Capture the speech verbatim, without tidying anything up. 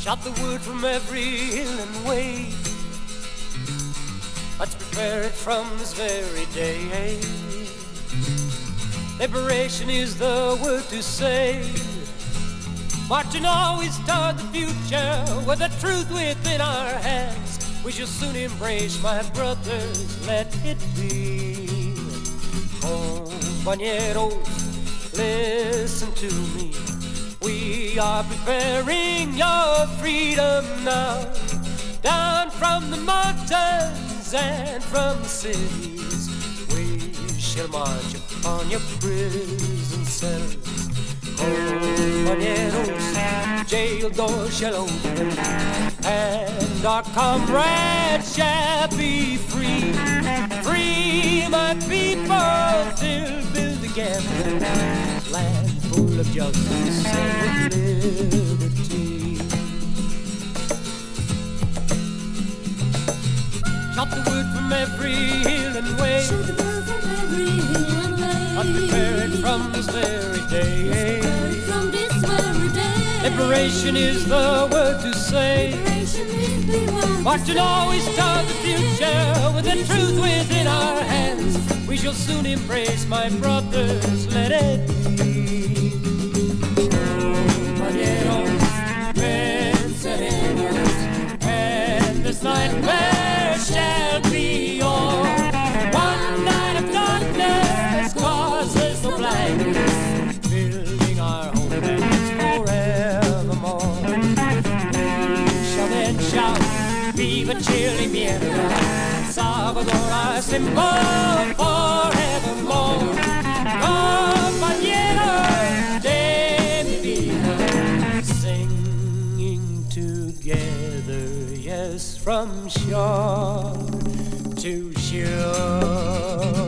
Chop the wood from every hill and way. Let's prepare it from this very day. Liberation is the word to say. Marching always toward the future with the truth within our hands. We shall soon embrace, my brothers, let it be. Compañeros, listen to me. We are preparing your freedom now. Down from the mountains and from the cities, we shall march upon your prison cells. Compañeros, jail doors shall open, and our comrades shall be free. Free, my people, till build together land full of justice and liberty. Chop the wood from every hill and way. Shoot the bird from every hill and way. I'll prepare it from this very day. From this very day. Liberation is the word to say. Liberation is the word. Marching always toward the future with the truth within our hands. We shall soon embrace, my brothers, let it be. Compañeros, venceremos, and this nightmare shall be o'er. One night of darkness causes no blindness, building our homelands forevermore. We shall then shout, Viva Chile, Mierda, Salvador, our symbol forevermore. Compañeros de mi vida, singing together, yes, from shore to shore.